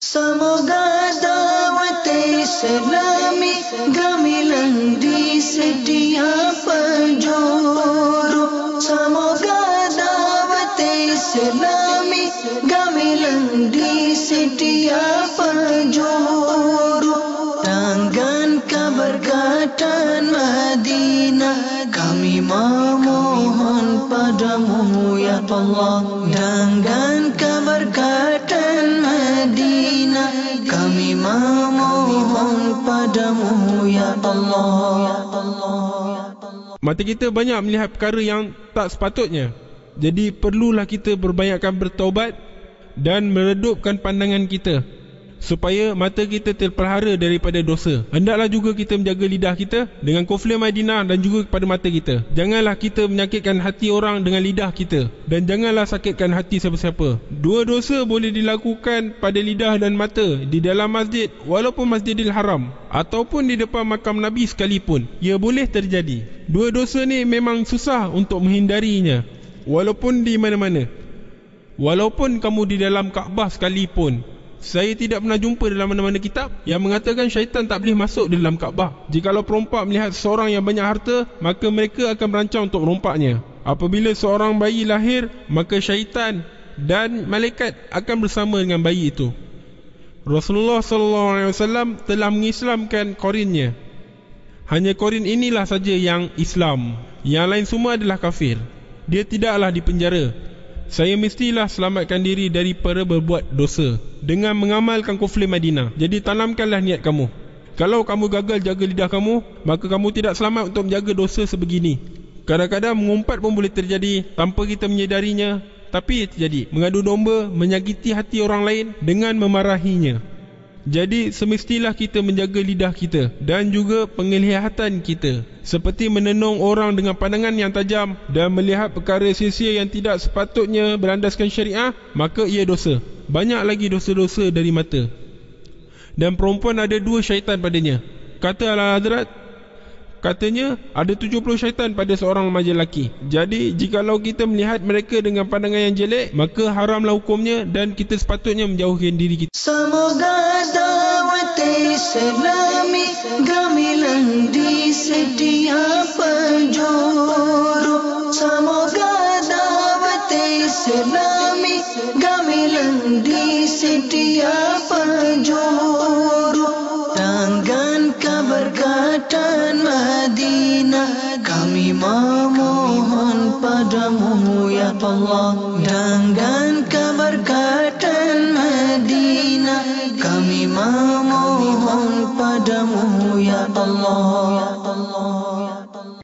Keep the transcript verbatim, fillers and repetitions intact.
Semoga dakwah Islami gemilang di setiap penjuru. Semoga dakwah Islami gemilang di setiap penjuru. Dengan keberkatan Madinah kami memohon padamu ya Allah. Dengan keberkatan Madinah kami memohon padamu ya Allah. Mata kita banyak melihat perkara yang tak sepatutnya. Jadi perlulah kita berbanyakkan bertaubat dan meredupkan pandangan kita supaya mata kita terpelihara daripada dosa. Hendaklah juga kita menjaga lidah kita dengan kufli Madinah dan juga kepada mata kita. Janganlah kita menyakitkan hati orang dengan lidah kita, dan janganlah sakitkan hati siapa-siapa. Dua dosa boleh dilakukan pada lidah dan mata di dalam masjid, walaupun Masjidil Haram, ataupun di depan makam Nabi sekalipun. Ia boleh terjadi. Dua dosa ni memang susah untuk menghindarinya, walaupun di mana-mana. Walaupun kamu di dalam Kaabah sekalipun, saya tidak pernah jumpa dalam mana-mana kitab yang mengatakan syaitan tak boleh masuk di dalam Kaabah. Jikalau perompak melihat seorang yang banyak harta, maka mereka akan merancang untuk merompaknya. Apabila seorang bayi lahir, maka syaitan dan malaikat akan bersama dengan bayi itu. Rasulullah sallallahu alaihi wasallam telah mengislamkan Qarinnya. Hanya Qarin inilah saja yang Islam, yang lain semua adalah kafir. Dia tidaklah dipenjara. Saya mestilah selamatkan diri daripada berbuat dosa dengan mengamalkan kufli Madinah. Jadi tanamkanlah niat kamu. Kalau kamu gagal jaga lidah kamu, maka kamu tidak selamat untuk menjaga dosa sebegini. Kadang-kadang mengumpat pun boleh terjadi tanpa kita menyedarinya, tapi terjadi. Mengadu domba, menyakiti hati orang lain dengan memarahinya. Jadi semestilah kita menjaga lidah kita dan juga penglihatan kita, seperti menenung orang dengan pandangan yang tajam dan melihat perkara sia-sia yang tidak sepatutnya berlandaskan syariah, maka ia dosa. Banyak lagi dosa-dosa dari mata. Dan perempuan ada dua syaitan padanya. Kata Al-Hadrat, katanya ada tujuh puluh syaitan pada seorang remaja lelaki. Jadi jikalau kita melihat mereka dengan pandangan yang jelek, maka haramlah hukumnya dan kita sepatutnya menjauhkan diri kita. Semoga dakwah Islami gemilang di setiap penjuru. Semoga dakwah Islami gemilang di setiap penjuru. Dengan keberkatan Madinah kami memohon padamu ya Allah. Dengan keberkatan Madinah kami memohon padamu ya Allah.